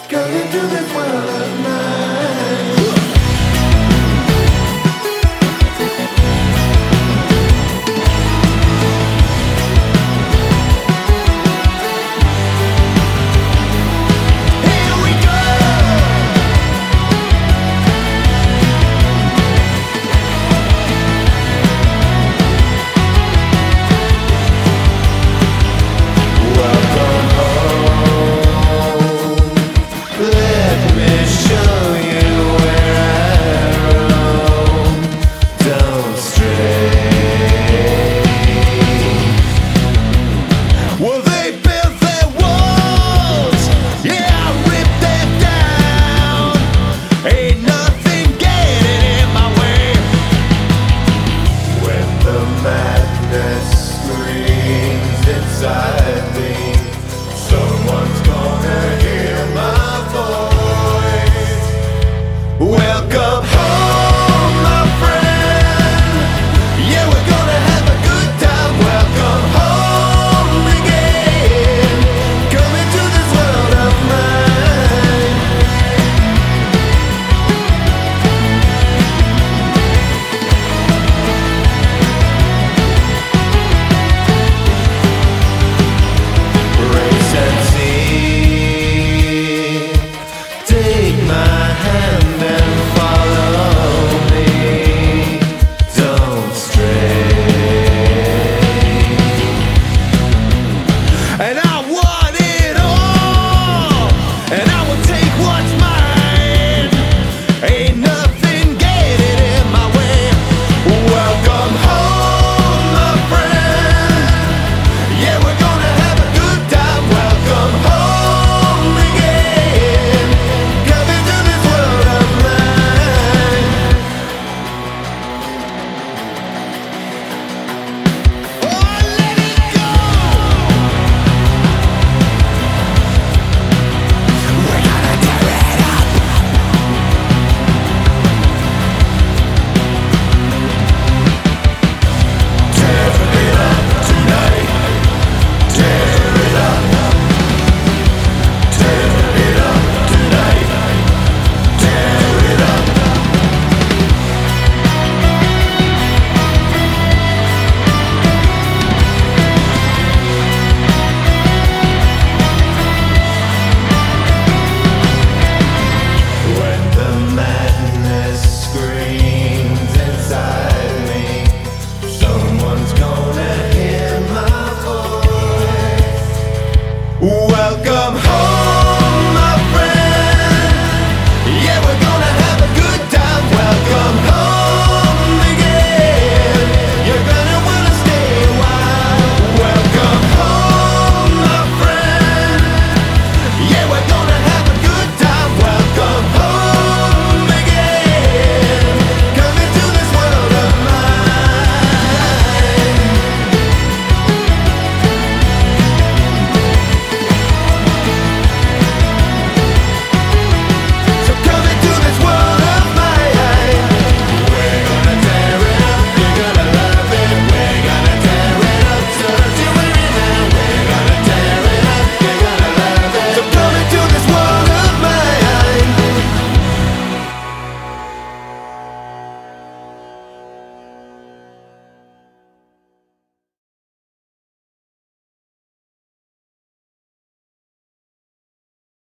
Come into this world of mine. Someone's gonna hear my voice. Welcome home, my friend. Yeah, we're gonna have a good time. Welcome home again. Come into this world of mine. Race and sea, take my hand and follow me. Don't stray. And I want it all, and I will take what's mine. Ain't nothing getting in my way. Welcome home, my friend. Yeah, we're gonna have a good time. Welcome home again. Come into this world of mine. Oh, let it go. We're gonna tear it up. Tear it up tonight. Tear it up. Tear it up tonight. Tear it up. When the madness screams inside me, someone's gonna hear my voice. Welcome home.